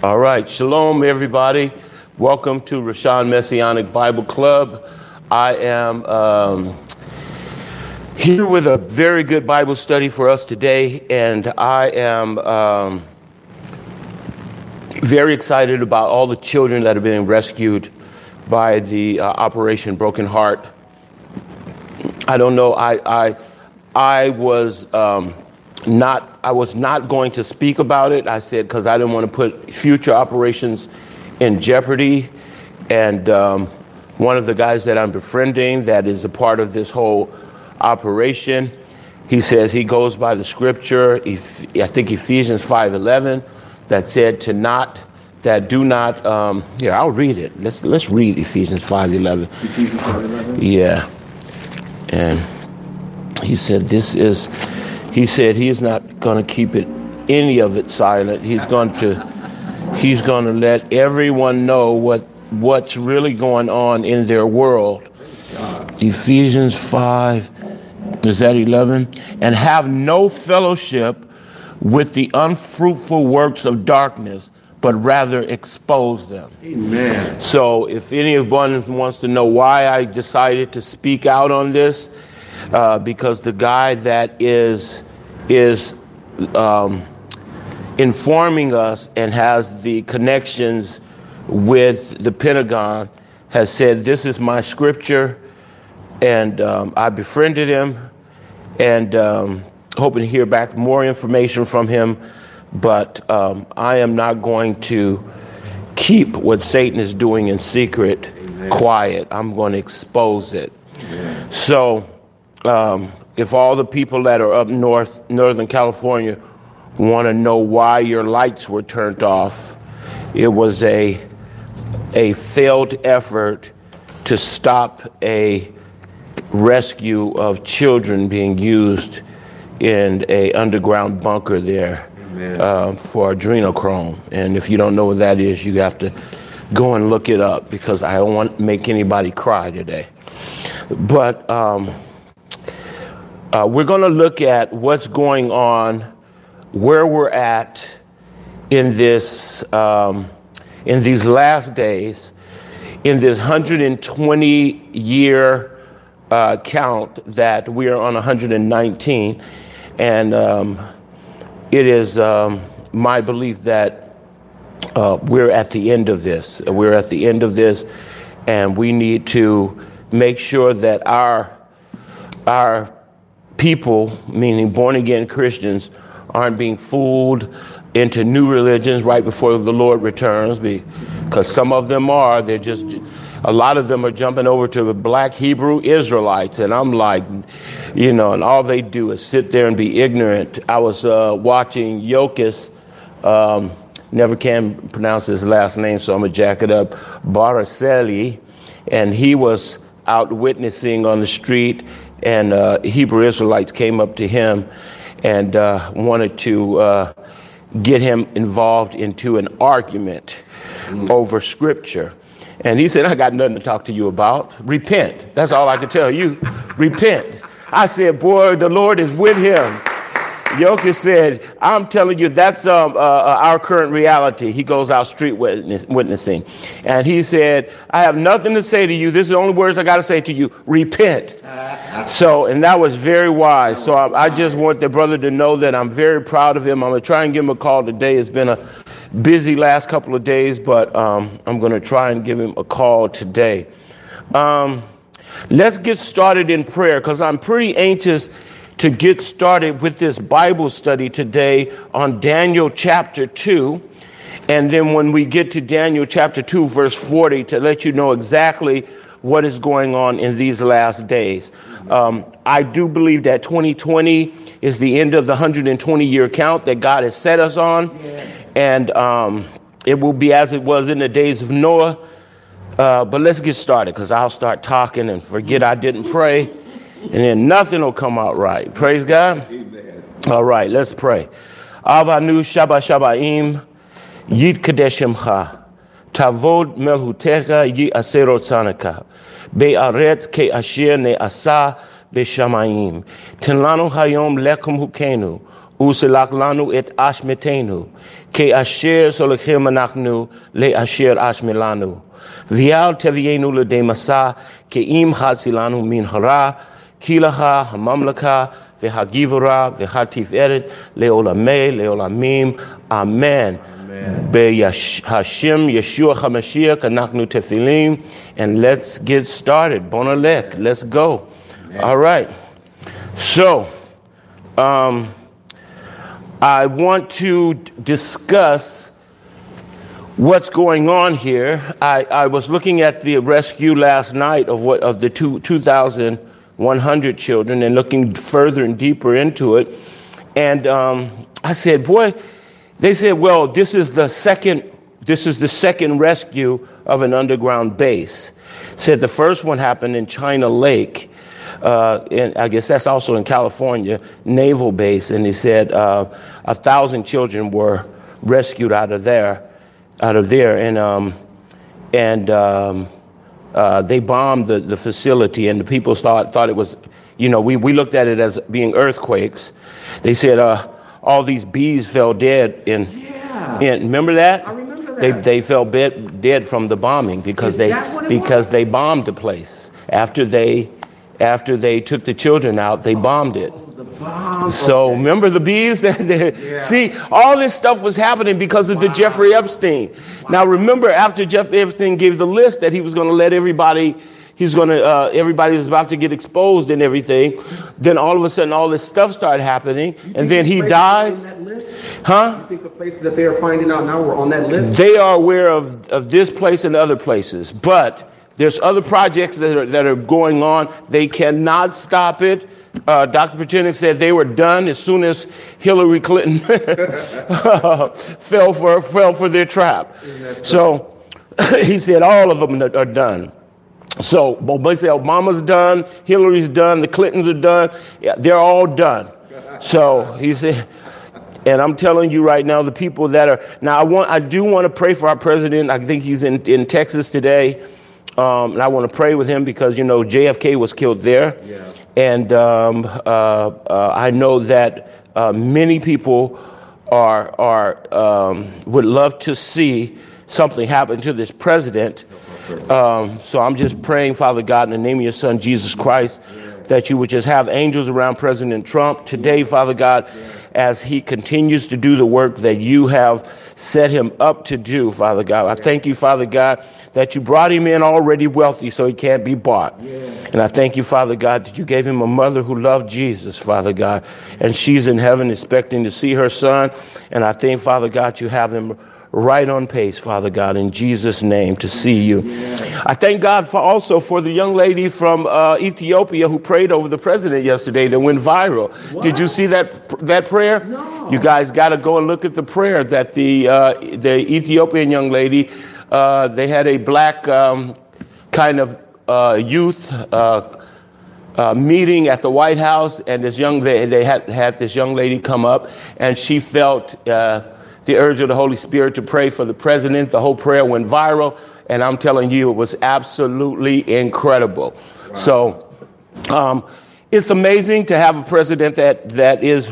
All right, shalom, everybody. Welcome to Rashan Messianic Bible Club. I am here with a very good Bible study for us today, and I am very excited about all the children that are being rescued by the Operation Broken Heart. I don't know. I was not going to speak about it. I said because I didn't want to put future operations in jeopardy. And one of the guys that I'm befriending that is a part of this whole operation, he says he goes by the scripture, I think Ephesians 5:11, that said here, I'll read it. Let's read Ephesians 5:11. Ephesians 5:11? Yeah. And he said he is not going to keep any of it silent. He's going to let everyone know what's really going on in their world. Ephesians 5, is that 11? And have no fellowship with the unfruitful works of darkness, but rather expose them. Amen. So if anyone wants to know why I decided to speak out on this, because the guy that is informing us and has the connections with the Pentagon has said, this is my scripture, and I befriended him and hoping to hear back more information from him, but I am not going to keep what Satan is doing in secret quiet. I'm going to expose it. Amen. So if all the people that are up Northern California want to know why your lights were turned off, it was a failed effort to stop a rescue of children being used in a underground bunker there for adrenochrome. And if you don't know what that is, you have to go and look it up, because I don't want to make anybody cry today. But we're going to look at what's going on, where we're at in this, in these last days, in this 120-year count that we are on 119, and it is my belief that we're at the end of this. We're at the end of this, and we need to make sure that our people, meaning born-again Christians, aren't being fooled into new religions right before the Lord returns, because some of them are. A lot of them are jumping over to the black Hebrew Israelites, and I'm like, and all they do is sit there and be ignorant. I was watching Yokis, never can pronounce his last name, so I'm going to jack it up, Baraseli, and he was out witnessing on the street, and Hebrew Israelites came up to him and wanted to get him involved into an argument over scripture. And he said, I got nothing to talk to you about. Repent. That's all I can tell you. Repent. I said, boy, the Lord is with him. Yokis said, I'm telling you, that's our current reality. He goes out street witnessing. And he said, I have nothing to say to you. This is the only words I got to say to you. Repent. So, and that was very wise. So I just want the brother to know that I'm very proud of him. I'm going to try and give him a call today. It's been a busy last couple of days, but I'm going to try and give him a call today. Let's get started in prayer, because I'm pretty anxious to get started with this Bible study today on Daniel chapter 2. And then when we get to Daniel chapter 2, verse 40, to let you know exactly what is going on in these last days. I do believe that 2020 is the end of the 120-year count that God has set us on. Yes. And it will be as it was in the days of Noah. But let's get started, because I'll start talking and forget I didn't pray, and then nothing will come out right. Praise God. Amen. All right, let's pray. Avanu Shabbat Shabbaim, Yid Kadeshimcha, Tavod Melhutecha Yi Aserot Sanaka, Be'aretz Ke Asher Ne Asa Beshamayim, Tenlanu Hayom Lekum Hukenu, Uselach lanu et ashmetenu. Ke asher solachem anachnu le asher ashmelanu. Vial tevienu le de masa ke im hatzilanu min hara kilaha hamamlaka vehagivura vehatif eret leolame leolamim. Amen. Be Hashem Yeshua HaMashiach anachnu tefilim. And let's get started. Bonalek. Let's go. Amen. All right. So, I want to discuss what's going on here. I was looking at the rescue last night of the 2,100 children and looking further and deeper into it. And I said, boy, they said, well, this is the second rescue of an underground base. Said the first one happened in China Lake. And I guess that's also in California, naval base. And he said 1,000 children were rescued out of there. And they bombed the facility, and the people thought it was, we looked at it as being earthquakes. They said all these bees fell dead remember that? I remember that. They fell dead from the bombing because they bombed the place. After they took the children out, they bombed it. The bomb. So okay. Remember the bees? See, all this stuff was happening because of the Jeffrey Epstein. Wow. Now remember, after Jeff Epstein gave the list that he was going to let everybody, everybody was about to get exposed and everything, then all of a sudden all this stuff started happening, and then he dies. Huh? You think the places that they are finding out now were on that list? They are aware of this place and other places, but there's other projects that are going on. They cannot stop it. Dr. Pachinik said they were done as soon as Hillary Clinton fell for their trap. So he said all of them are done. So they said Obama's done, Hillary's done, the Clintons are done. Yeah, they're all done. So he said, and I'm telling you right now, the people that are now, I do want to pray for our president. I think he's in Texas today. And I want to pray with him because, JFK was killed there. Yeah. And I know that many people would love to see something happen to this president. So I'm just praying, Father God, in the name of your son, Jesus Christ, that you would just have angels around President Trump today, Father God, as he continues to do the work that you have set him up to do, Father God. I thank you, Father God, that you brought him in already wealthy so he can't be bought. Yes. And I thank you, Father God, that you gave him a mother who loved Jesus, Father God, and she's in heaven expecting to see her son. And I think, Father God, you have him right on pace, Father God, in Jesus' name, to see you. Yes. I thank God also for the young lady from Ethiopia who prayed over the president yesterday that went viral. What? Did you see that prayer? No. You guys got to go and look at the prayer that the Ethiopian young lady, they had a black kind of youth meeting at the White House, and they had this young lady come up, and she felt the urge of the Holy Spirit to pray for the president. The whole prayer went viral, and I'm telling you, it was absolutely incredible. Wow. So it's amazing to have a president that is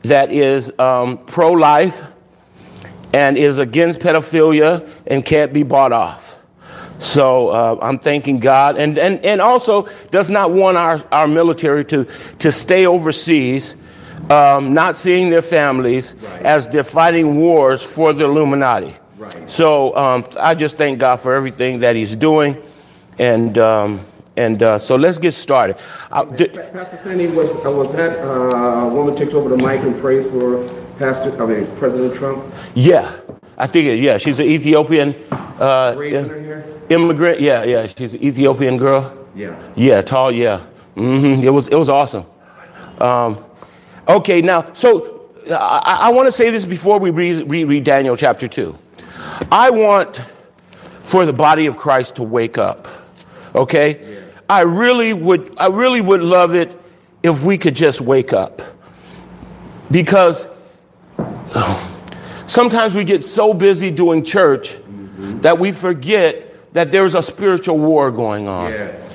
pro-life and is against pedophilia and can't be bought off. So I'm thanking God, and also does not want our military to stay overseas, not seeing their families as they're fighting wars for the Illuminati. Right. So I just thank God for everything that he's doing, and so let's get started. Pastor Sandy, was that woman takes over the mic and prays for President Trump? Yeah, I think she's an Ethiopian immigrant. Yeah, she's an Ethiopian girl. Yeah, tall. Yeah, it was awesome. Okay, now, so I want to say this before we read Daniel chapter 2. I want for the body of Christ to wake up. Okay, yeah. I really would love it if we could just wake up, because sometimes we get so busy doing church that we forget that there's a spiritual war going on. Yes.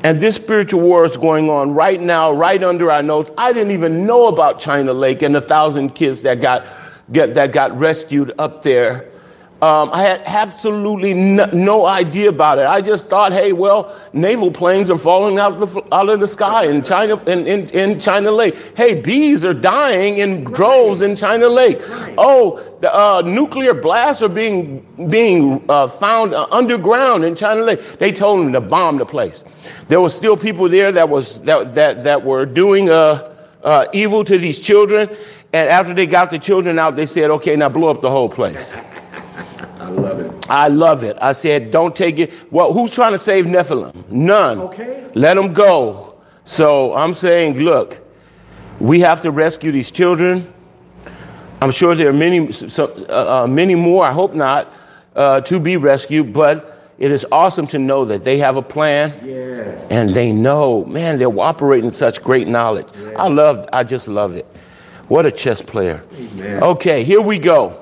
And this spiritual war is going on right now, right under our nose. I didn't even know about China Lake and the 1,000 kids that got rescued up there. I had absolutely no idea about it. I just thought, hey, well, naval planes are falling out of the sky in China, in China Lake. Hey, bees are dying in droves in China Lake. Oh, the nuclear blasts are being found underground in China Lake. They told them to bomb the place. There were still people there that were doing evil to these children. And after they got the children out, they said, okay, now blow up the whole place. I love it. I love it. I said, don't take it. Well, who's trying to save Nephilim? None. Okay. Let them go. So I'm saying, look, we have to rescue these children. I'm sure there are many more, I hope not, to be rescued. But it is awesome to know that they have a plan. Yes. And they know, man, they're operating such great knowledge. Yes. I just love it. What a chess player. Amen. Okay, here we go.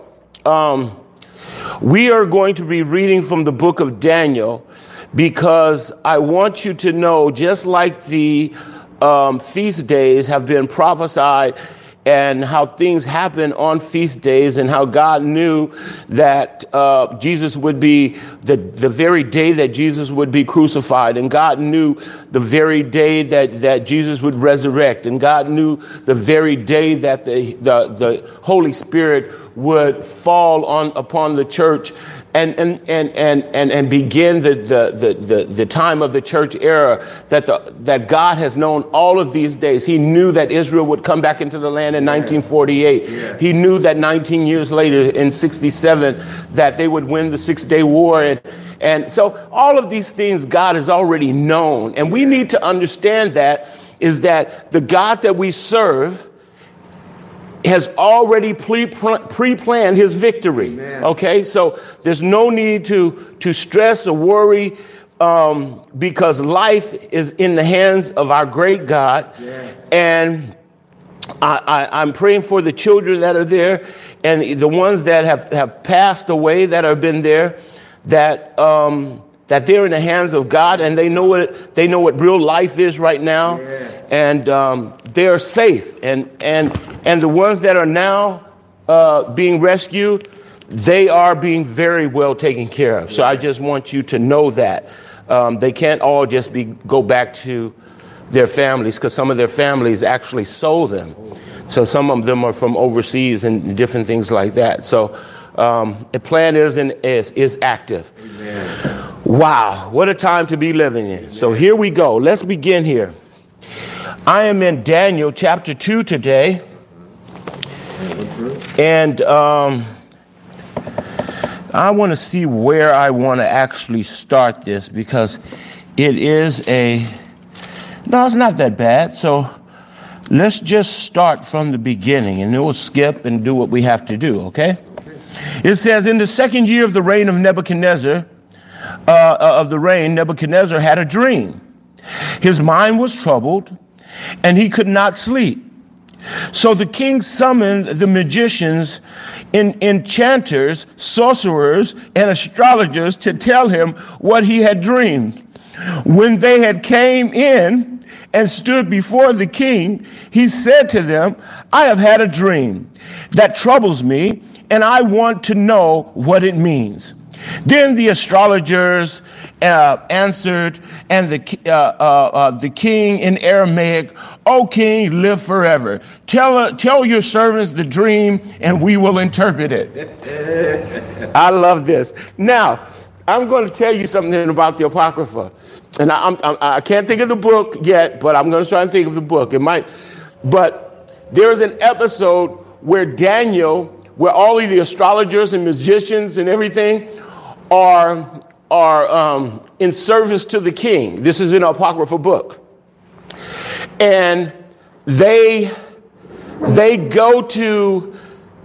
We are going to be reading from the book of Daniel because I want you to know, just like the feast days have been prophesied and how things happen on feast days and how God knew that Jesus would be the very day that Jesus would be crucified, and God knew the very day that Jesus would resurrect, and God knew the very day that the Holy Spirit would fall upon the church and begin the time of the church era, that God has known all of these days. He knew that Israel would come back into the land in 1948. Yeah. He knew that 19 years later in 67 that they would win the 6-day war. And so all of these things God has already known. And we need to understand that the God that we serve has already pre-planned his victory. Amen. Okay, so there's no need to stress or worry because life is in the hands of our great God. Yes. And I'm praying for the children that are there and the ones that have passed away that have been there, that they're in the hands of God and they know what real life is right now. Yes. And they're safe, and the ones that are now being rescued, they are being very well taken care of. So I just want you to know that they can't all just go back to their families, because some of their families actually sold them. So some of them are from overseas and different things like that. So the plan is active. Amen. Wow, what a time to be living in. Amen. So here we go. Let's begin here. I am in Daniel chapter 2 today, and I want to see where I want to actually start this, because it is no, it's not that bad. So let's just start from the beginning, and then we'll skip and do what we have to do, okay? It says, in the second year of the reign of Nebuchadnezzar, Nebuchadnezzar had a dream. His mind was troubled, and he could not sleep. So the king summoned the magicians, enchanters, sorcerers, and astrologers to tell him what he had dreamed. When they had came in and stood before the king, he said to them, I have had a dream that troubles me, and I want to know what it means. Then the astrologers answered, and the king in Aramaic, O king, live forever. Tell your servants the dream, and we will interpret it. I love this. Now, I'm going to tell you something about the Apocrypha. And I can't think of the book yet, but I'm going to try and think of the book. But there is an episode where Daniel, where all of the astrologers and magicians and everything are in service to the king. This is an Apocrypha book. And they go to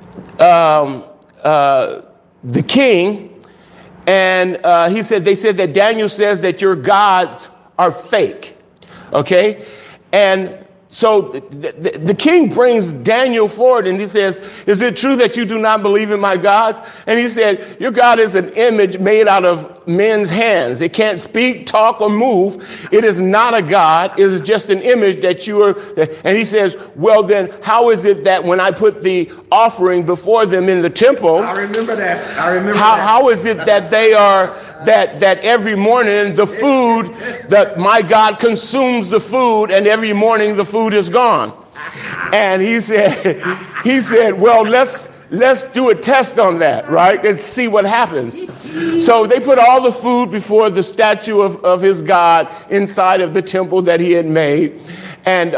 the king, and they said that Daniel says that your gods are fake. Okay? And the king brings Daniel forward and he says, is it true that you do not believe in my gods? And he said, your God is an image made out of men's hands. It can't speak, talk, or move. It is not a God. It is just an image that you are. And he says, well, then how is it that when I put the offering before them in the temple, I remember that. How is it that they are, that every morning the food, that my God consumes the food and every morning the food is gone? And he said, well, let's do a test on that, right? And see what happens. So they put all the food before the statue of his God inside of the temple that he had made. And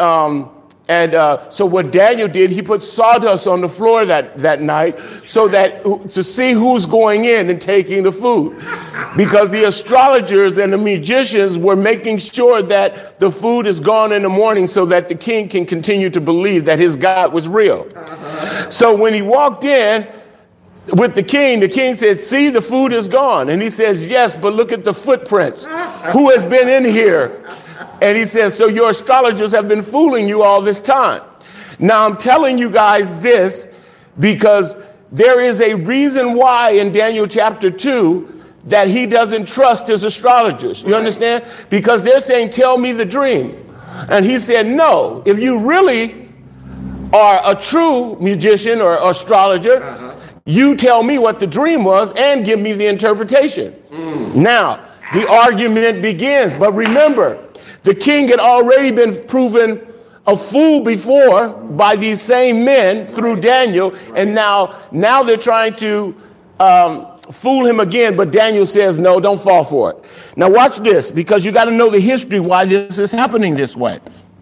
so what Daniel did, he put sawdust on the floor that night so that to see who's going in and taking the food, because the astrologers and the magicians were making sure that the food is gone in the morning so that the king can continue to believe that his God was real. So when he walked in with the king said, see, the food is gone. And he says, yes, but look at the footprints. Who has been in here? And he says, so your astrologers have been fooling you all this time. Now, I'm telling you guys this because there is a reason why in Daniel chapter 2 that he doesn't trust his astrologers. You understand? Because they're saying, tell me the dream. And he said, no, if you really are a true magician or astrologer, you tell me what the dream was and give me the interpretation. Now, the argument begins. But remember, the king had already been proven a fool before by these same men through Daniel. And now they're trying to fool him again. But Daniel says, no, don't fall for it. Now watch this, because you got to know the history why this is happening this way.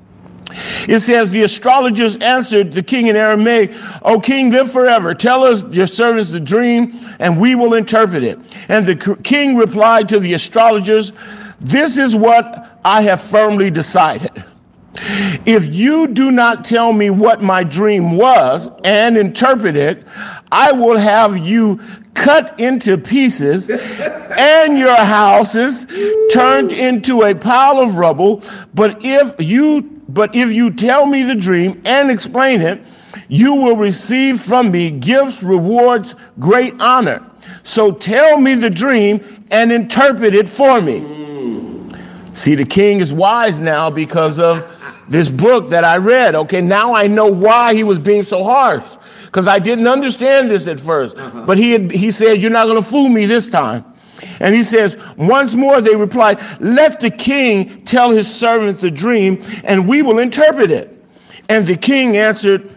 It says, the astrologers answered the king in Aramaic, O king, live forever. Tell us, your servants, the dream, and we will interpret it. And the king replied to the astrologers, this is what I have firmly decided. If you do not tell me what my dream was and interpret it, I will have you cut into pieces and your houses turned into a pile of rubble. But if you tell me the dream and explain it, you will receive from me gifts, rewards, great honor. So tell me the dream and interpret it for me. See, the king is wise now because of this book that I read. Okay, now I know why he was being so harsh, because I didn't understand this at first. But he said, you're not going to fool me this time. And he says, once more they replied, let the king tell his servant the dream, and we will interpret it. And the king answered,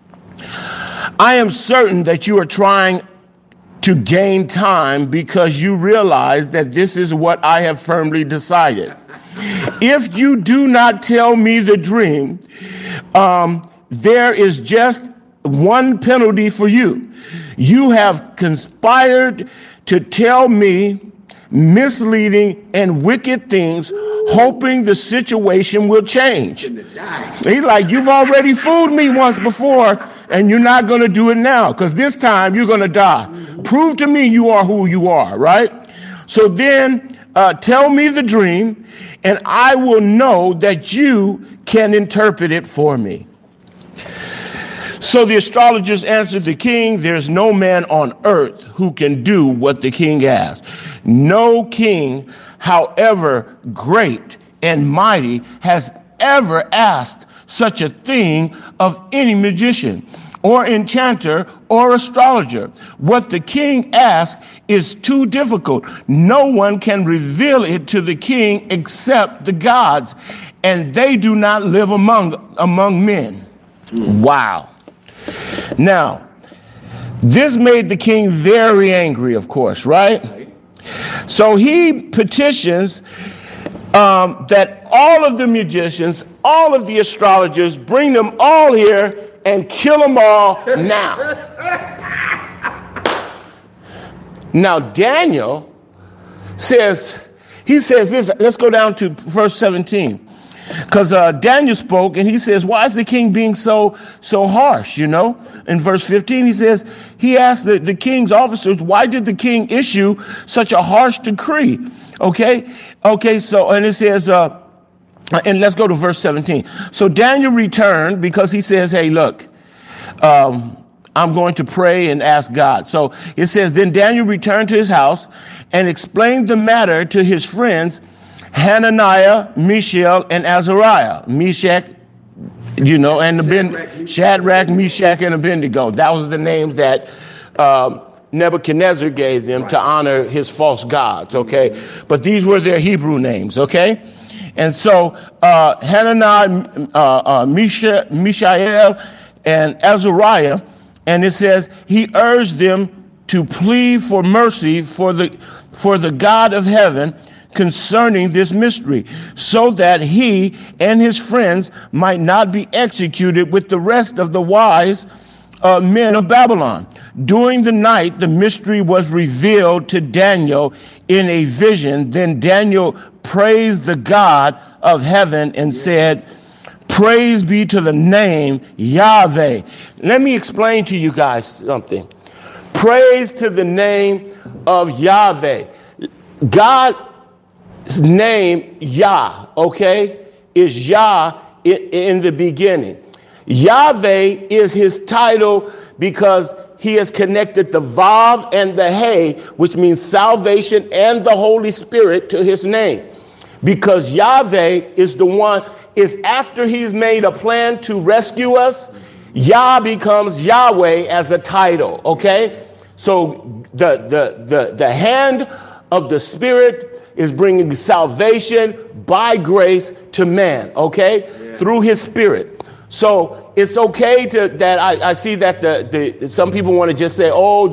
I am certain that you are trying to gain time because you realize that this is what I have firmly decided. If you do not tell me the dream, there is just one penalty for you. You have conspired to tell me misleading and wicked things, hoping the situation will change. He's like, you've already fooled me once before, and you're not going to do it now, because this time you're going to die. Prove to me you are who you are, right? So then tell me the dream, and I will know that you can interpret it for me. So the astrologers answered the king, there's no man on earth who can do what the king asked. No king, however great and mighty, has ever asked such a thing of any magician or enchanter or astrologer. What the king asked is too difficult. No one can reveal it to the king except the gods, and they do not live among men. Wow. Now, this made the king very angry, of course, right? So he petitions that all of the magicians, all of the astrologers, bring them all here and kill them all now. Now, Daniel says this. Let's go down to verse 17. Because Daniel spoke and he says, why is the king being so harsh, In verse 15, he asked the king's officers, why did the king issue such a harsh decree? Okay, so, and it says, And let's go to verse 17. So Daniel returned because he says, hey, look, I'm going to pray and ask God. So it says, then Daniel returned to his house and explained the matter to his friends, Hananiah, Mishael, and Azariah. Meshach, and Shadrach, Meshach, and Abednego. That was the names that Nebuchadnezzar gave them to honor his false gods, okay? But these were their Hebrew names, okay? And so Hananiah, Mishael, and Azariah, and it says he urged them to plead for mercy for the God of heaven concerning this mystery, so that he and his friends might not be executed with the rest of the wise men of Babylon. During the night, the mystery was revealed to Daniel in a vision. Then Daniel praised the God of heaven and said, praise be to the name Yahweh. Let me explain to you guys something. Praise to the name of Yahweh. God's name, Yah, okay, is Yah in the beginning. Yahweh is his title because he has connected the Vav and the Hey, which means salvation and the Holy Spirit, to his name. Because Yahweh is the one, is after he's made a plan to rescue us, Yah becomes Yahweh as a title, okay? So the hand of the Spirit is bringing salvation by grace to man, okay? Yeah. Through his Spirit. So it's okay that I see that some people want to just say,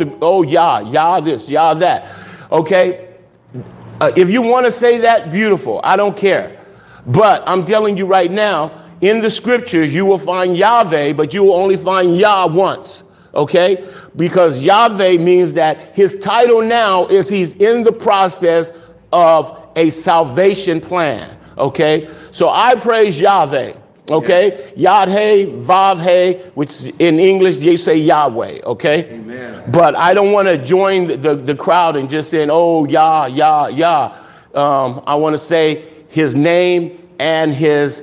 Yah this, Yah that, okay? If you want to say that, beautiful. I don't care. But I'm telling you right now, in the scriptures, you will find Yahweh, but you will only find Yah once, okay? Because Yahweh means that his title now is he's in the process of a salvation plan, okay? So I praise Yahweh, okay? Yeah. Yad-Hey, Vav-Hey, which in English, you say Yahweh, okay? Amen. But I don't want to join the crowd and just saying, Yah, Yah, Yah. I want to say his name and his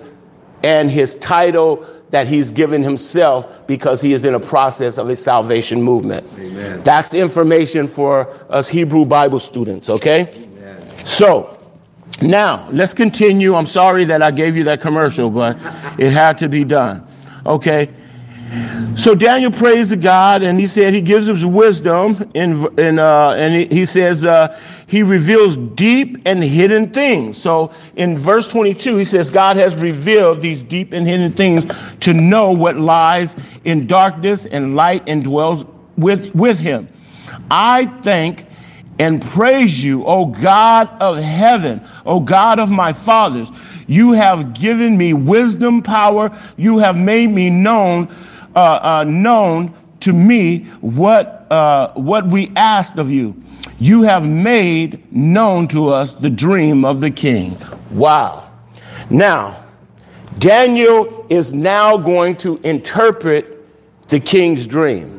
title that he's given himself because he is in a process of a salvation movement. Amen. That's information for us Hebrew Bible students, okay? Amen. So now let's continue. I'm sorry that I gave you that commercial, but it had to be done, okay? So Daniel prays to God, and he said he gives him wisdom, and he says he reveals deep and hidden things. So in verse 22, he says God has revealed these deep and hidden things to know what lies in darkness, and light indwells with him. I thank and praise you, O God of heaven, O God of my fathers. You have given me wisdom, power. You have made me known to me what we asked of you. You have made known to us the dream of the king. Wow. Now, Daniel is now going to interpret the king's dream.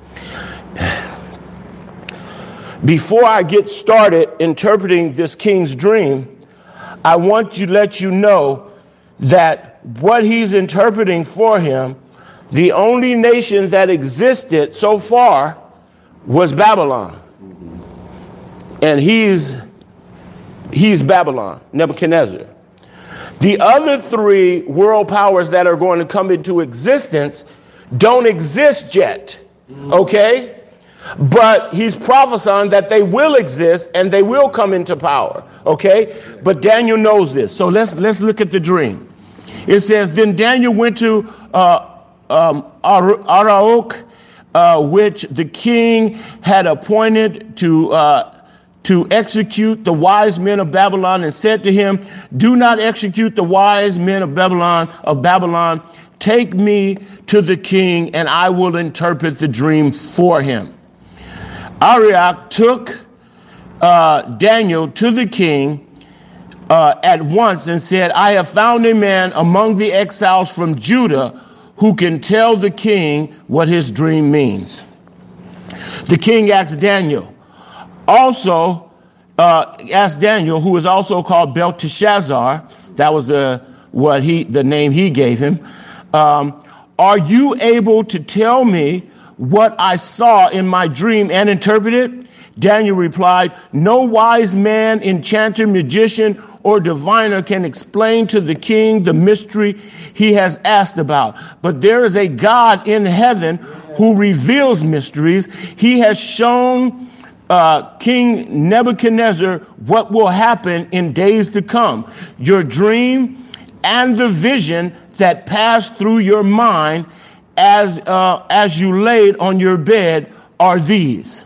Before I get started interpreting this king's dream, I want to let you know that what he's interpreting for him, the only nation that existed so far was Babylon. And he's Babylon, Nebuchadnezzar. The other three world powers that are going to come into existence don't exist yet, okay? But he's prophesying that they will exist and they will come into power, okay? But Daniel knows this. So let's look at the dream. It says, then Daniel went to Arioch, which the king had appointed to execute the wise men of Babylon, and said to him, do not execute the wise men of Babylon. Take me to the king, and I will interpret the dream for him. Arioch took Daniel to the king at once and said, I have found a man among the exiles from Judah who can tell the king what his dream means. The king asked Daniel, who was also called Belteshazzar, that was the the name he gave him. Are you able to tell me what I saw in my dream and interpret it? Daniel replied, no wise man, enchanter, magician, or diviner can explain to the king the mystery he has asked about. But there is a God in heaven who reveals mysteries. He has shown King Nebuchadnezzar what will happen in days to come. Your dream and the vision that passed through your mind as you laid on your bed are these.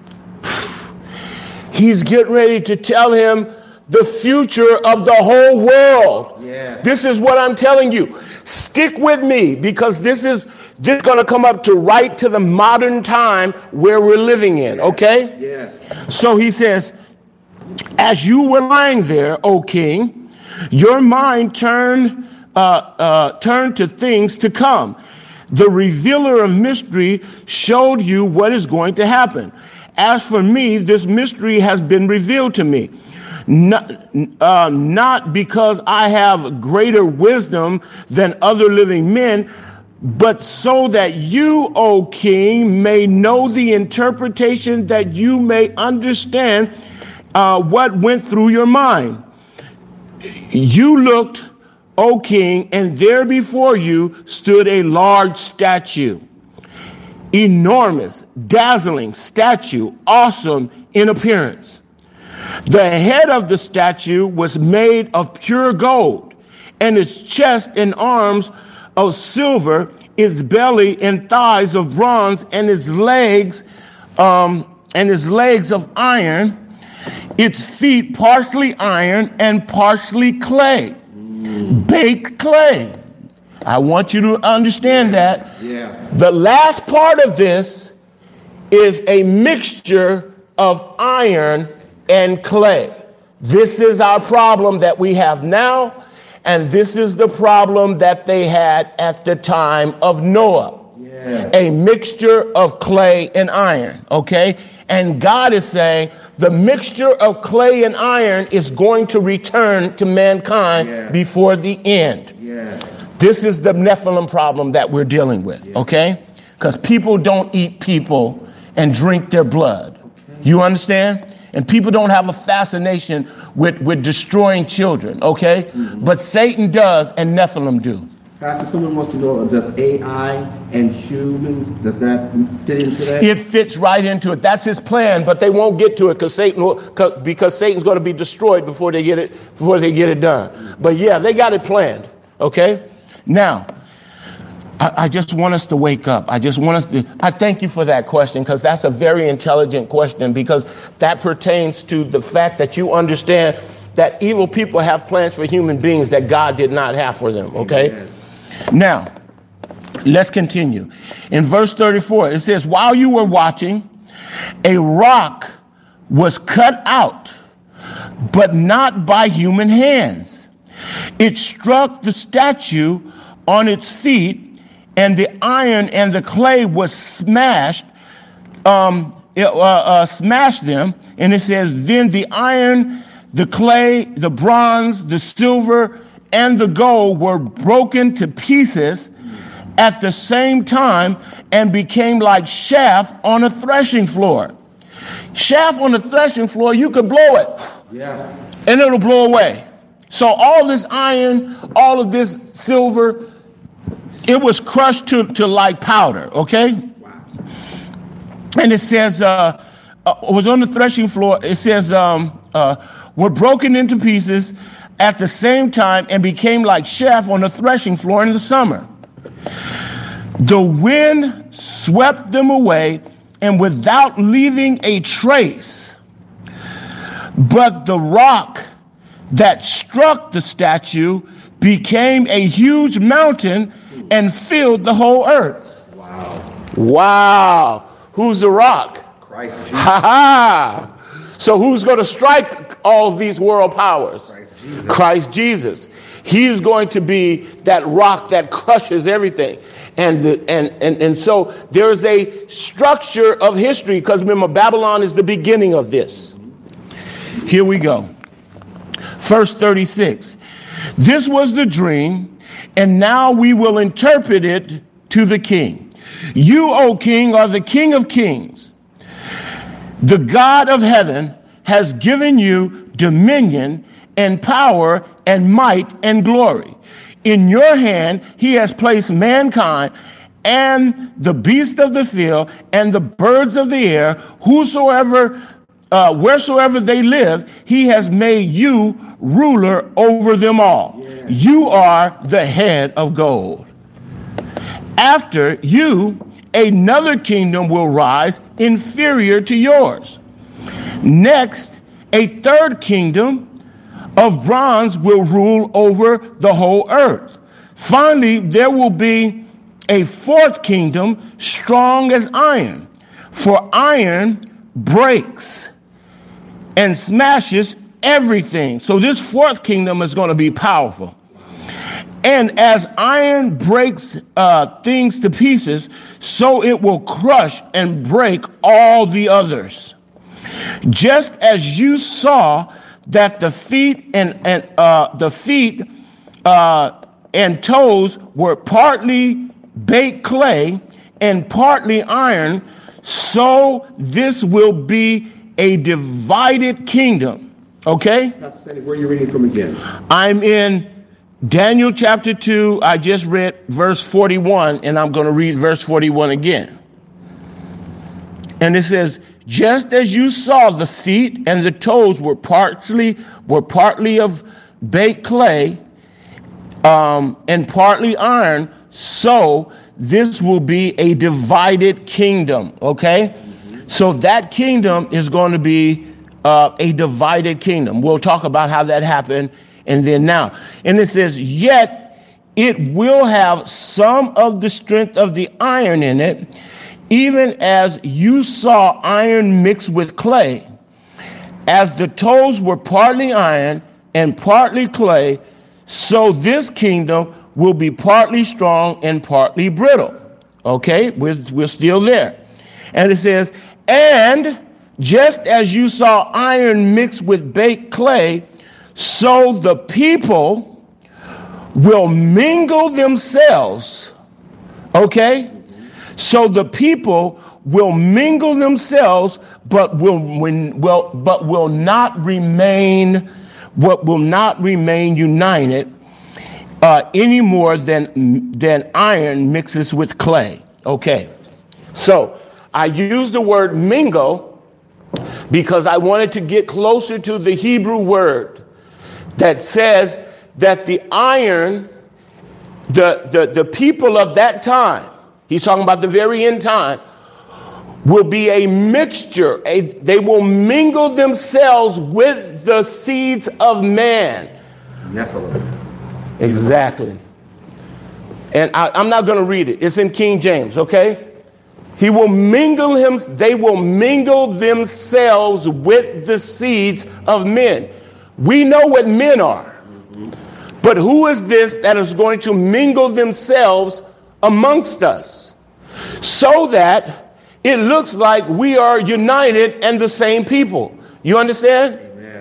He's getting ready to tell him the future of the whole world. Yeah. This is what I'm telling you. Stick with me, because this is going to come up to right to the modern time where we're living in. Okay? Yeah. So he says, as you were lying there, O king, your mind turned to things to come. The revealer of mystery showed you what is going to happen. As for me, this mystery has been revealed to me. Not because I have greater wisdom than other living men, but so that you, O king, may know the interpretation, that you may understand what went through your mind. You looked, O king, and there before you stood a large statue, enormous, dazzling statue, awesome in appearance. The head of the statue was made of pure gold, and its chest and arms of silver, its belly and thighs of bronze, and its legs of iron, its feet partially iron and partially clay, baked clay. I want you to understand that. Yeah. The last part of this is a mixture of iron and clay. This is our problem that we have now, and this is the problem that they had at the time of Noah. Yeah. A mixture of clay and iron, okay? And God is saying the mixture of clay and iron is going to return to mankind before the end. Yes. This is the Nephilim problem that we're dealing with, okay? Because people don't eat people and drink their blood. Okay. You understand? And people don't have a fascination with destroying children, okay? Mm-hmm. But Satan does, and Nephilim do. Pastor, someone wants to know, does AI and humans, does that fit into that? It fits right into it. That's his plan, but they won't get to it because Satan's going to be destroyed before they get it done. Mm-hmm. But yeah, they got it planned, okay? Now, I just want us to wake up. I thank you for that question, because that's a very intelligent question, because that pertains to the fact that you understand that evil people have plans for human beings that God did not have for them, okay? Amen. Now, let's continue. In verse 34, it says, while you were watching, a rock was cut out, but not by human hands. It struck the statue on its feet, and the iron and the clay was smashed them. And it says, then the iron, the clay, the bronze, the silver, and the gold were broken to pieces at the same time and became like chaff on a threshing floor. Chaff on a threshing floor, you could blow it. Yeah. And it'll blow away. So all this iron, all of this silver, it was crushed to like powder, okay? Wow. And it says, was on the threshing floor, it says, were broken into pieces at the same time and became like chaff on the threshing floor in the summer. The wind swept them away, and without leaving a trace. But the rock that struck the statue became a huge mountain and filled the whole earth. Wow. Wow. Who's the rock? Christ Jesus. Ha ha. So who's going to strike all of these world powers? Christ Jesus. He's going to be that rock that crushes everything. And so there's a structure of history, because remember, Babylon is the beginning of this. Here we go. Verse 36. This was the dream, and now we will interpret it to the king. You, O king, are the King of kings. The God of heaven has given you dominion and power and might and glory. In your hand he has placed mankind and the beasts of the field and the birds of the air, whosoever, wheresoever they live, he has made you ruler over them all. Yeah. You are the head of gold. After you, another kingdom will rise inferior to yours. Next, a third kingdom of bronze will rule over the whole earth. Finally, there will be a fourth kingdom strong as iron, for iron breaks and smashes everything. So this fourth kingdom is going to be powerful. And as iron breaks things to pieces, so it will crush and break all the others. Just as you saw that the feet and toes were partly baked clay and partly iron, so this will be a divided kingdom. Okay? Pastor Sandy, where are you reading from again? I'm in Daniel chapter 2, I just read verse 41, and I'm going to read verse 41 again. And it says, just as you saw the feet and the toes were partly of baked clay and partly iron, so this will be a divided kingdom, okay? Mm-hmm. So that kingdom is going to be a divided kingdom. We'll talk about how that happened. And then now, and it says, yet it will have some of the strength of the iron in it, even as you saw iron mixed with clay. As the toes were partly iron and partly clay, so this kingdom will be partly strong and partly brittle. Okay, we're still there. And it says, and just as you saw iron mixed with baked clay, so the people will mingle themselves. Okay? So the people will mingle themselselves, but will not remain united any more than iron mixes with clay. Okay. So I use the word mingle because I wanted to get closer to the Hebrew word that says that the iron, the people of that time, he's talking about the very end time, will be a mixture. They will mingle themselves with the seeds of man. Nephilim. Exactly. And I'm not going to read it. It's in King James, okay? They will mingle themselves with the seeds of men. We know what men are. But who is this that is going to mingle themselves amongst us so that it looks like we are united and the same people? You understand?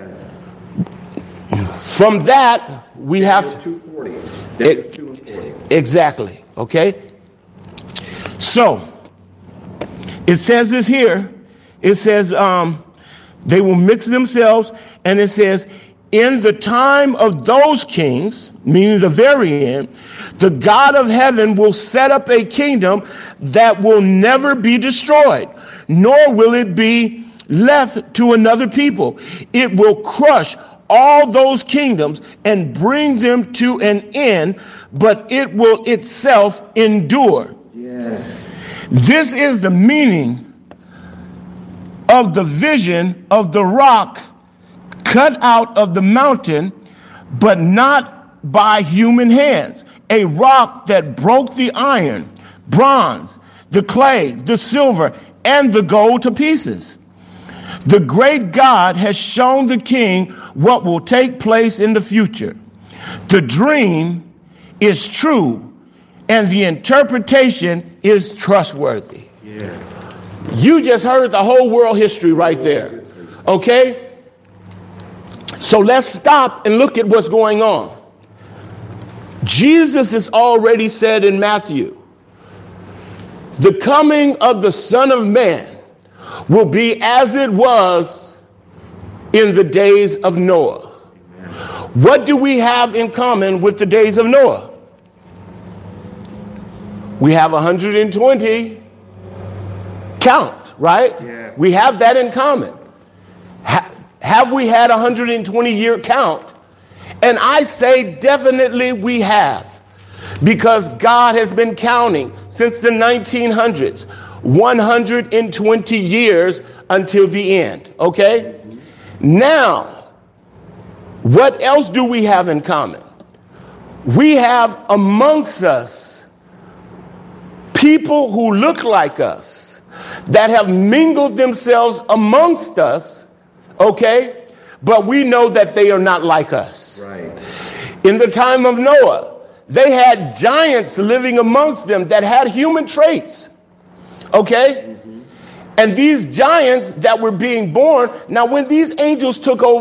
Amen. From that, we have to... 2:40. Exactly. Okay? So, it says this here. It says they will mix themselves, and it says, in the time of those kings, meaning the very end, the God of heaven will set up a kingdom that will never be destroyed, nor will it be left to another people. It will crush all those kingdoms and bring them to an end, but it will itself endure. Yes. This is the meaning of the vision of the rock cut out of the mountain, but not by human hands. A rock that broke the iron, bronze, the clay, the silver, and the gold to pieces. The great God has shown the king what will take place in the future. The dream is true, and the interpretation is trustworthy. Yes. You just heard the whole world history right there. Okay? So let's stop and look at what's going on. Jesus has already said in Matthew, the coming of the Son of Man will be as it was in the days of Noah. What do we have in common with the days of Noah? We have 120 count, right? Yeah. We have that in common. Have we had a 120-year count? And I say definitely we have, because God has been counting since the 1900s, 120 years until the end, okay? Now, what else do we have in common? We have amongst us people who look like us, that have mingled themselves amongst us, okay? But we know that they are not like us. Right. In the time of Noah, they had giants living amongst them that had human traits, okay? Mm-hmm. And these giants that were being born, now when these angels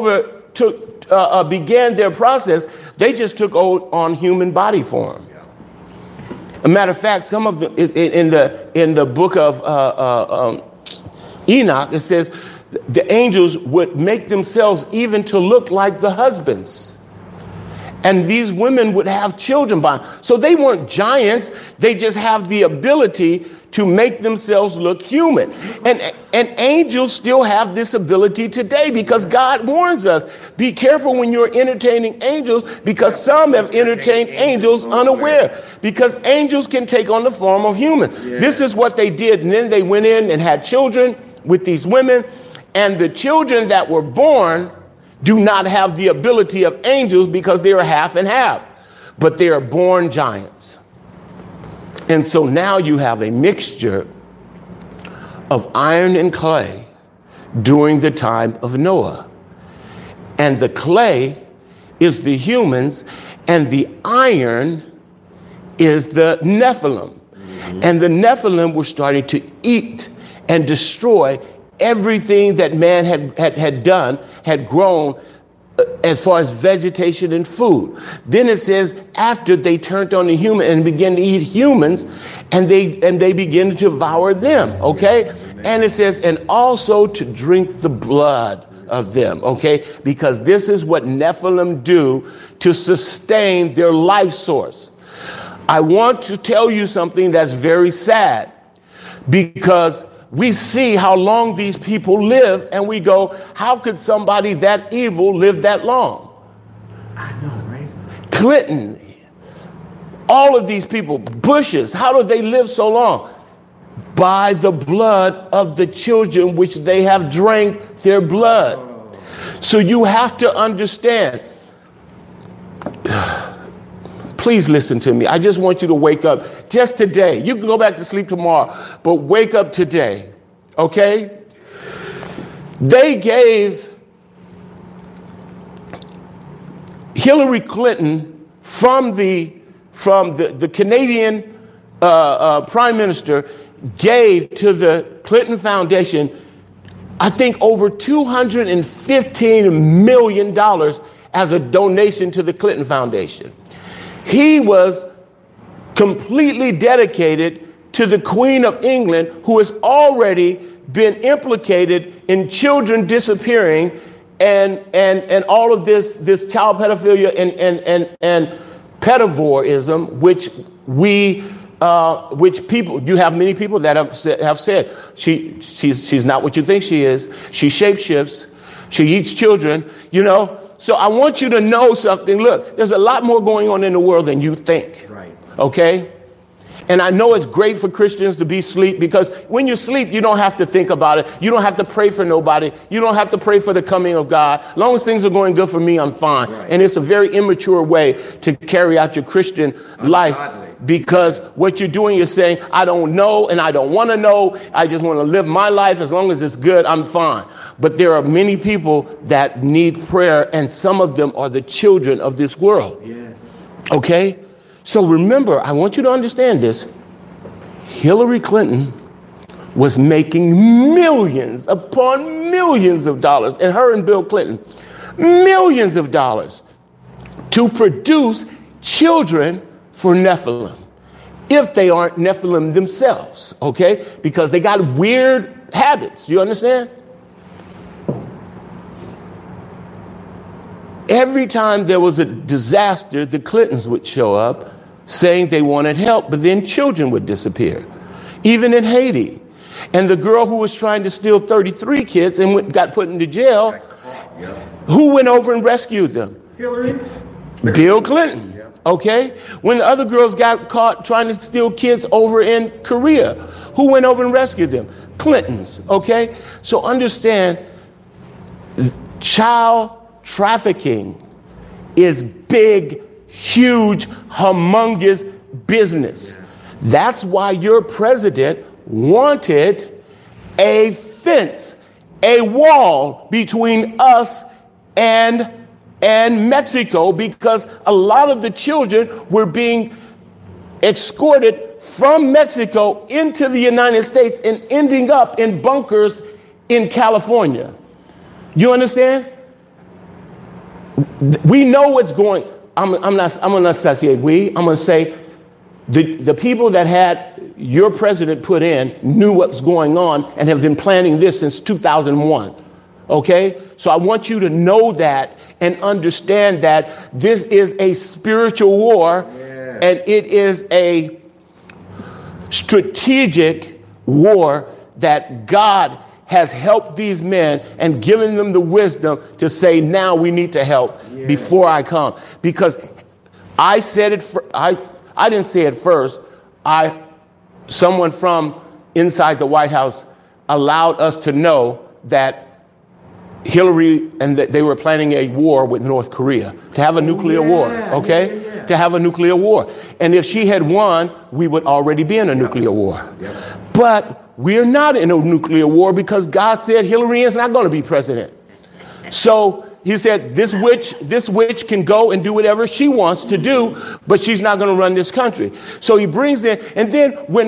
began their process, they just took on human body form. A matter of fact, some of them in the book of Enoch, it says the angels would make themselves even to look like the husbands. And these women would have children by them. So they weren't giants. They just have the ability to make themselves look human. And angels still have this ability today, because God warns us, be careful when you're entertaining angels, because some have entertained angels unaware, because angels can take on the form of humans. Yeah. This is what they did. And then they went in and had children with these women. And the children that were born do not have the ability of angels, because they are half and half, but they are born giants. And so now you have a mixture of iron and clay during the time of Noah. And the clay is the humans, and the iron is the Nephilim. Mm-hmm. And the Nephilim were starting to eat and destroy everything that man had grown as far as vegetation and food. Then it says, after they turned on the human and began to eat humans, and they began to devour them, okay? And it says, and also to drink the blood of them, okay? Because this is what Nephilim do to sustain their life source. I want to tell you something that's very sad, because we see how long these people live, and we go, how could somebody that evil live that long? I know, right? Clinton, all of these people, Bushes, how do they live so long? By the blood of the children which they have drank their blood. Oh. So you have to understand. Please listen to me. I just want you to wake up just today. You can go back to sleep tomorrow, but wake up today, okay? They gave Hillary Clinton from the Canadian Prime Minister, gave to the Clinton Foundation, I think over $215 million as a donation to the Clinton Foundation. He was completely dedicated to the Queen of England, who has already been implicated in children disappearing and all of this child pedophilia and pedivore-ism, which people, you have many people that have said she's not what you think she is. She shapeshifts. She eats children, you know. So I want you to know something. Look, there's a lot more going on in the world than you think. Right. Okay? And I know it's great for Christians to be asleep, because when you sleep, you don't have to think about it. You don't have to pray for nobody. You don't have to pray for the coming of God. As long as things are going good for me, I'm fine. Right. And it's a very immature way to carry out your Christian life, because what you're doing is saying, I don't know and I don't want to know. I just want to live my life. As long as it's good, I'm fine. But there are many people that need prayer, and some of them are the children of this world. Yes. Okay? So remember, I want you to understand this. Hillary Clinton was making millions upon millions of dollars, and her and Bill Clinton, millions of dollars to produce children for Nephilim, if they aren't Nephilim themselves, okay? Because they got weird habits, you understand? Every time there was a disaster, the Clintons would show up saying they wanted help, but then children would disappear, even in Haiti. And the girl who was trying to steal 33 kids and got put into jail, who went over and rescued them? Hillary? Bill Clinton, okay? When the other girls got caught trying to steal kids over in Korea, who went over and rescued them? Clintons, okay? So understand, child trafficking is big, huge, humongous business. That's why your president wanted a fence, a wall between us and Mexico, because a lot of the children were being escorted from Mexico into the United States and ending up in bunkers in California. You understand? We know what's going. I'm going to associate we. I'm going to say the people that had your president put in knew what's going on and have been planning this since 2001. Okay? So I want you to know that and understand that this is a spiritual war, and it is a strategic war that God has helped these men and given them the wisdom to say, now we need to help before I come. Because I said it, I didn't say it first. Someone from inside the White House allowed us to know that Hillary and that they were planning a war with North Korea, to have a nuclear war, okay? To have a nuclear war. And if she had won, we would already be in a nuclear war. But we're not in a nuclear war because God said Hillary is not going to be president. So he said this witch can go and do whatever she wants to do, but she's not going to run this country. So he brings in, and then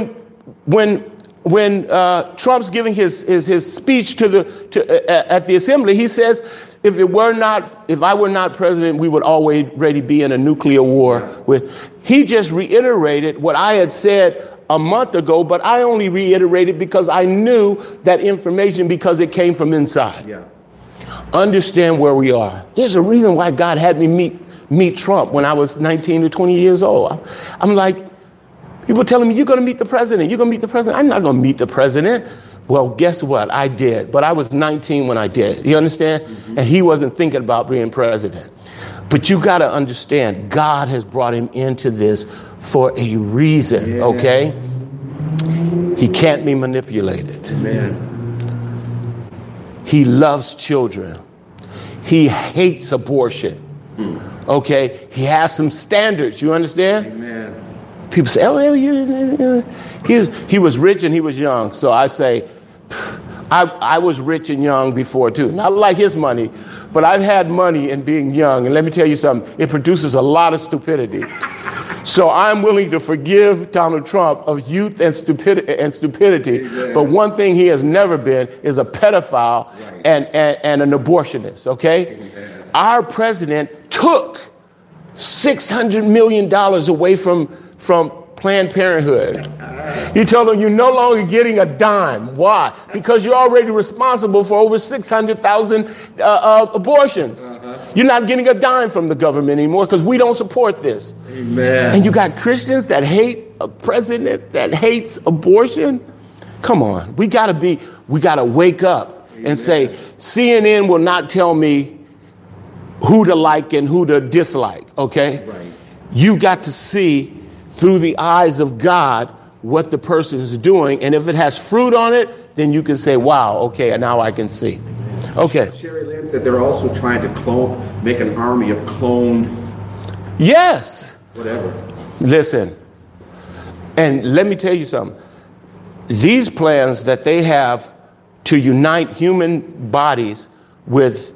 when Trump's giving his speech at the assembly, he says, if I were not president, we would already be in a nuclear war with. He just reiterated what I had said a month ago, but I only reiterated because I knew that information because it came from inside. Understand where we are. There's a reason why God had me meet Trump when I was 19 or 20 years old. I'm like, people telling me, you're going to meet the president. You're going to meet the president. I'm not going to meet the president. Well, guess what? I did. But I was 19 when I did. You understand? Mm-hmm. And he wasn't thinking about being president. But you got to understand, God has brought him into this for a reason, okay? He can't be manipulated. Amen. He loves children. He hates abortion. Okay? He has some standards. You understand? Amen. People say, oh, he was rich and he was young. So I say, I was rich and young before too. Not like his money, but I've had money and being young. And let me tell you something, it produces a lot of stupidity. So I'm willing to forgive Donald Trump of youth and stupidity. Amen. But one thing he has never been is a pedophile and an abortionist, okay? Amen. Our president took $600 million away from Planned Parenthood. He told them, you're no longer getting a dime. Why? Because you're already responsible for over 600,000 abortions. You're not getting a dime from the government anymore because we don't support this. Amen. And you got Christians that hate a president that hates abortion. Come on. We got to wake up and say, CNN will not tell me who to like and who to dislike. Okay. Right. You got to see through the eyes of God what the person is doing. And if it has fruit on it, then you can say, wow, okay, now I can see. Okay. Sherry Lynn said they're also trying to make an army of cloned. Yes. Whatever. Listen, and let me tell you something. These plans that they have to unite human bodies with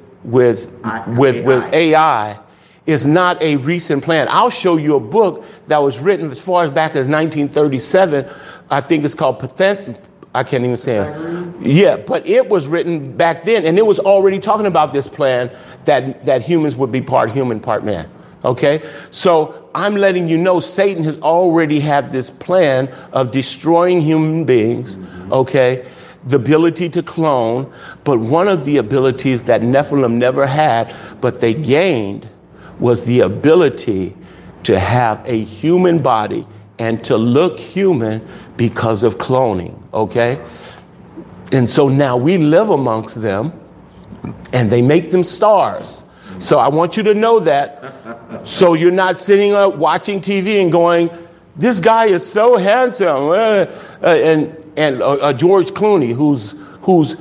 AI is not a recent plan. I'll show you a book that was written as far back as 1937. I think it's called I can't even say it. Yeah, but it was written back then, and it was already talking about this plan that humans would be part human, part man. Okay, so I'm letting you know Satan has already had this plan of destroying human beings, okay, the ability to clone, but one of the abilities that Nephilim never had, but they gained, was the ability to have a human body and to look human because of cloning, okay? And so now we live amongst them and they make them stars. So I want you to know that, so you're not sitting up watching TV and going, this guy is so handsome, and George Clooney, who's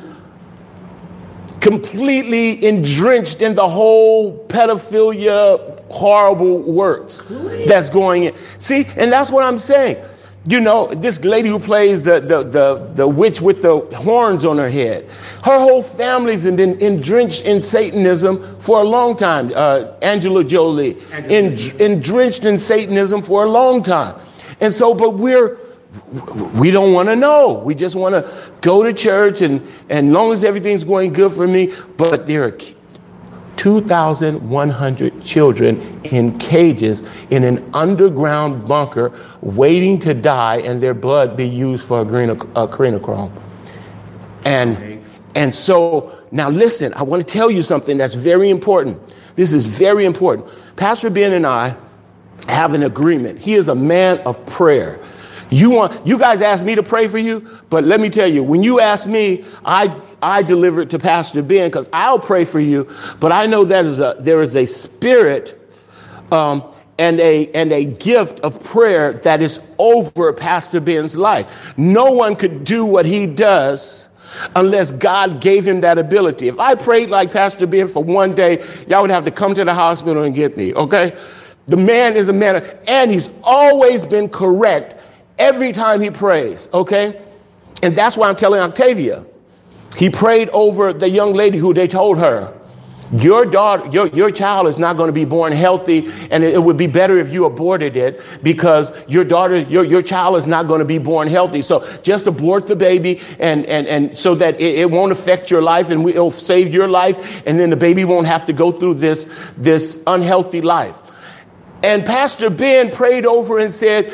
completely drenched in the whole pedophilia, horrible works that's going in. See, and that's what I'm saying. You know, this lady who plays the witch with the horns on her head, her whole family's been drenched in Satanism for a long time. Angela Jolie, drenched in Satanism for a long time. And so, but we don't want to know. We just want to go to church and long as everything's going good for me. But there are 2,100 children in cages in an underground bunker waiting to die and their blood be used for adrenochrome. And so now listen, I want to tell you something that's very important. This is very important. Pastor Ben and I have an agreement. He is a man of prayer. You guys asked me to pray for you, but let me tell you, when you ask me, I deliver it to Pastor Ben because I'll pray for you. But I know that there is a spirit and a gift of prayer that is over Pastor Ben's life. No one could do what he does unless God gave him that ability. If I prayed like Pastor Ben for one day, y'all would have to come to the hospital and get me, okay? The man is a man, and he's always been correct every time he prays, okay? And that's why I'm telling Octavia. He prayed over the young lady who they told her, your daughter, your child is not going to be born healthy, and it would be better if you aborted it because your daughter, your child is not going to be born healthy. So just abort the baby and so that it won't affect your life and it'll save your life, and then the baby won't have to go through this unhealthy life. And Pastor Ben prayed over and said,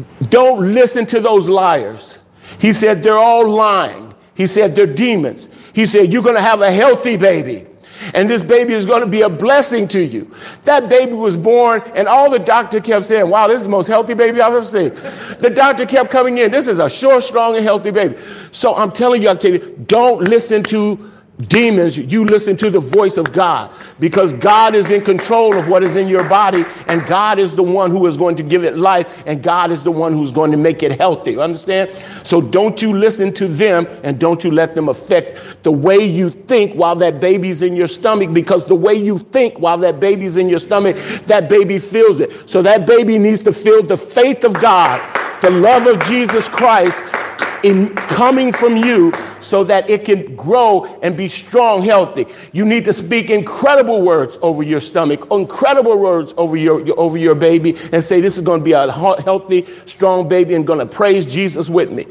don't listen to those liars. He said, they're all lying. He said, they're demons. He said, you're going to have a healthy baby. And this baby is going to be a blessing to you. That baby was born, and all the doctor kept saying, wow, this is the most healthy baby I've ever seen. The doctor kept coming in. This is a short, strong, and healthy baby. So I'm telling you, don't listen to demons. You listen to the voice of God, because God is in control of what is in your body, and God is the one who is going to give it life, and God is the one who's going to make it healthy. Understand? So don't you listen to them, and don't you let them affect the way you think while that baby's in your stomach, because the way you think while that baby's in your stomach, that baby feels it. So that baby needs to feel the faith of God, the love of Jesus Christ in coming from you, so that it can grow and be strong, healthy. You need to speak incredible words over your stomach, incredible words over your baby, and say, this is going to be a healthy, strong baby, and going to praise Jesus with me.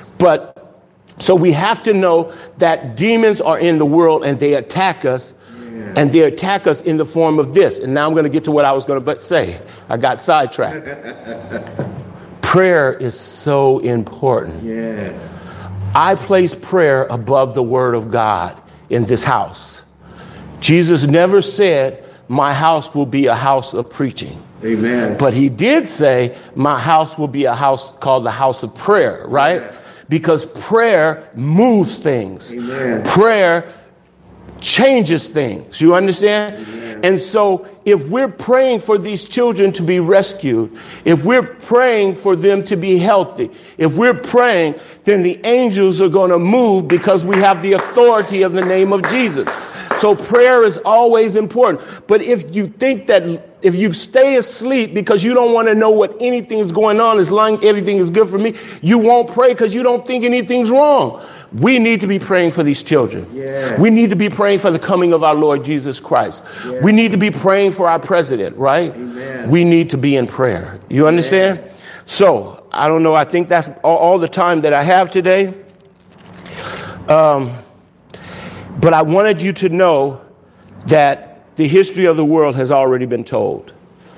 But so we have to know that demons are in the world and they attack us. Yeah. And they attack us in the form of this. And now I'm going to get to what I was going to say. I got sidetracked. Prayer is so important. Yeah. I place prayer above the word of God in this house. Jesus never said, my house will be a house of preaching. Amen. But he did say, my house will be a house called the house of prayer, right? Yes. Because prayer moves things. Amen. Prayer changes things. You understand? Amen. And so if we're praying for these children to be rescued, if we're praying for them to be healthy, if we're praying, then the angels are going to move because we have the authority of the name of Jesus. So prayer is always important. But if you think that if you stay asleep because you don't want to know what anything is going on, as long as everything is good for me, you won't pray because you don't think anything's wrong. We need to be praying for these children. Yeah. We need to be praying for the coming of our Lord Jesus Christ. Yeah. We need to be praying for our president, right? Amen. We need to be in prayer. You understand? Yeah. So, I don't know. I think that's all the time that I have today. But I wanted you to know that the history of the world has already been told.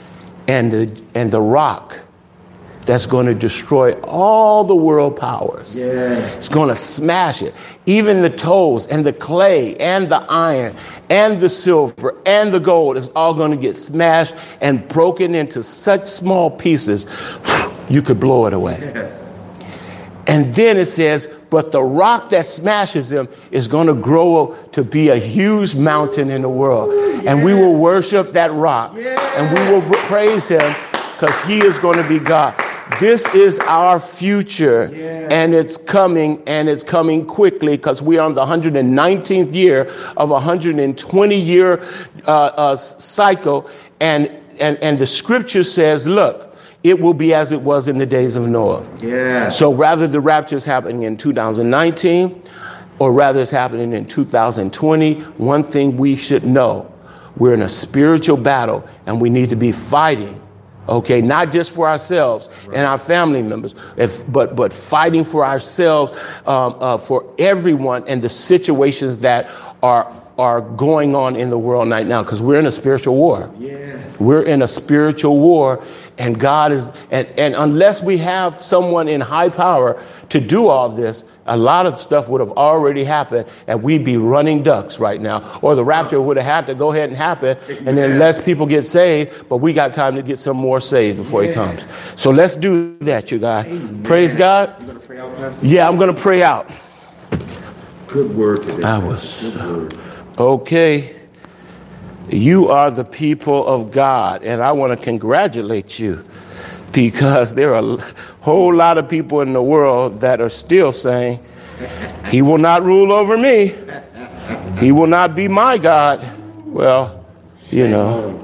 and the rock that's going to destroy all the world powers. Yes. It's going to smash it. Even the toes and the clay and the iron and the silver and the gold is all going to get smashed and broken into such small pieces you could blow it away. Yes. And then it says, but the rock that smashes him is going to grow to be a huge mountain in the world. Yes. And we will worship that rock. Yes. And we will praise him because he is going to be God. This is our future. Yes. And it's coming quickly because we are on the 119th year of a 120-year cycle. And the scripture says, look, it will be as it was in the days of Noah. Yeah. So rather the rapture is happening in 2019 or rather it's happening in 2020, one thing we should know, we're in a spiritual battle and we need to be fighting, okay, not just for ourselves and our family members, but fighting for ourselves, for everyone and the situations that are going on in the world right now, because we're in a spiritual war. Yes. We're in a spiritual war, and God is, and unless we have someone in high power to do all this, a lot of stuff would have already happened, and we'd be running ducks right now, or the rapture would have had to go ahead and happen, and then less people get saved, but we got time to get some more saved before he comes. So let's do that, you guys. Amen. Praise God. You gonna pray out, Pastor? Yeah, I'm going to pray out. Good word today. Good word. Okay, you are the people of God, and I want to congratulate you because there are a whole lot of people in the world that are still saying, he will not rule over me. He will not be my God. Well, you know,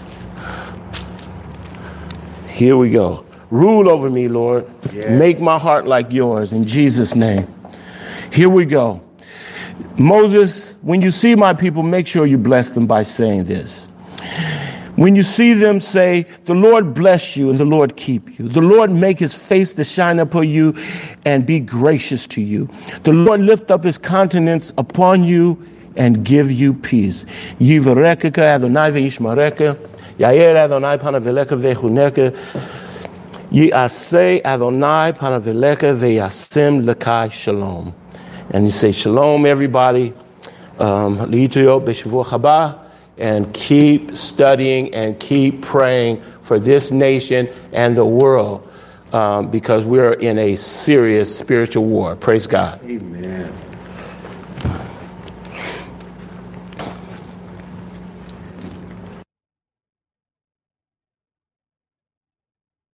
here we go. Rule over me, Lord. Yes. Make my heart like yours in Jesus' name. Here we go. Moses, when you see my people, make sure you bless them by saying this. When you see them, say, the Lord bless you and the Lord keep you. The Lord make his face to shine upon you and be gracious to you. The Lord lift up his countenance upon you and give you peace. Yivarekeka Adonai ve'ishmareka, Yair Adonai panavileka ve'chuneka, Yiaseh Adonai panavileka ve'yasem lekai shalom. And you say, shalom, everybody. And keep studying and keep praying for this nation and the world because we're in a serious spiritual war. Praise God. Amen.